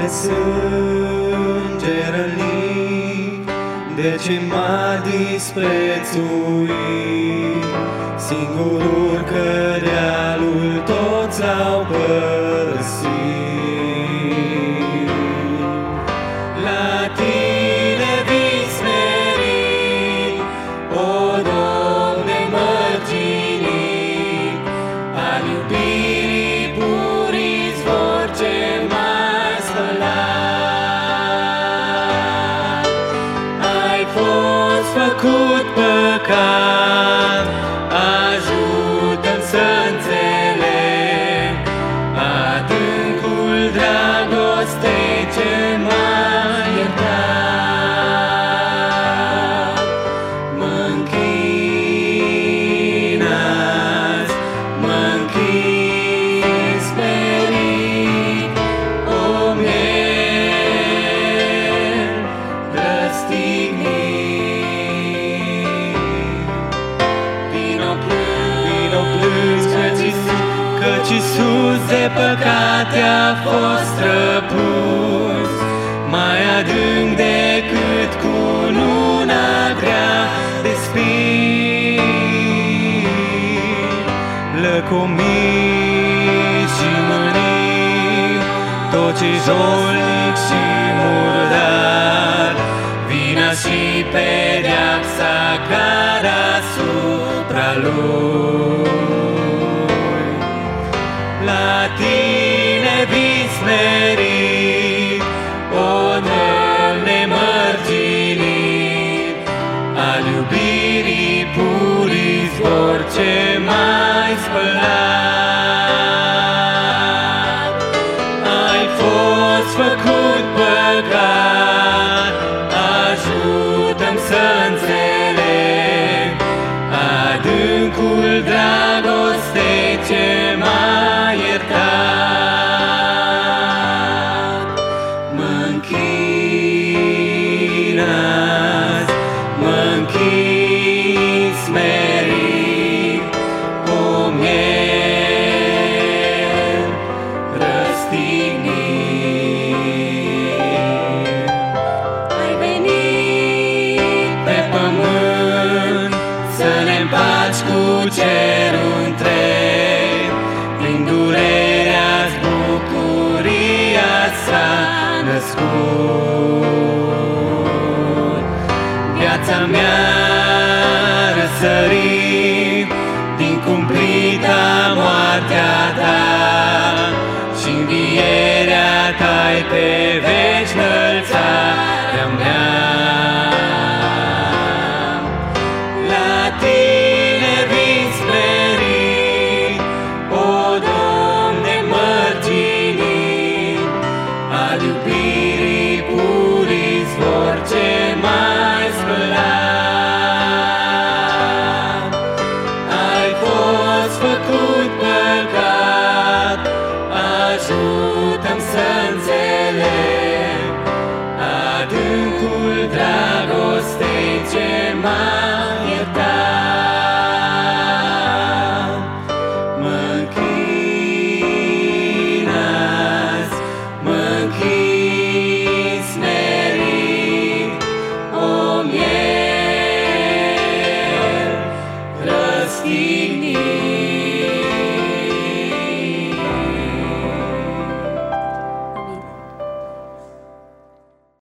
de sânge rănit, de ce m-a disprețuit? Singurul că dealul toți l-au părăsit. La tine vii smerit, o Domne mărginit, al iubirii pur izvor ce m-ai spălat. Ai fost făcut păcat, ajută-mi să înțeleg adâncul dragostei ce m-ai iertat. Mă-nchin azi, mă-nchin smerit, o miel răstignit. Vino plângi, căci Iisus de păcate a fost răpus, mai adânc decât cununa grea de spini. Lăcomit și mânit, tot ce-i jolnic și murdar, vina și pedeapsa cad asupra lui. La tine vii smerit, o Doamne mărginit, al iubirii pur izvor ce m-ai spălat. Ai fost făcut păcat, ajută-mi să înțeleg adâncul dragostei ce m-ai iertat. Mă-nchin azi, mă-nchin smerit, o miel răstignit. Ai venit pe pământ să ne împaci cu cerul întreg, prin durerea-ți bucuria s-a născut. Viața mea răsărit din cumplita moartea ta, și învierea ta-i pe veci înălțarea mea. La tine vii smerit, o Doamne mărginit, al iubirii pur izvor ce m-ai spălat. Ai fost făcut păcat, ajută-mi să înțeleg adâncul dragostei ce m-ai iertat. Mă-nchin azi, mă-nchin smerit, o miel răstignit.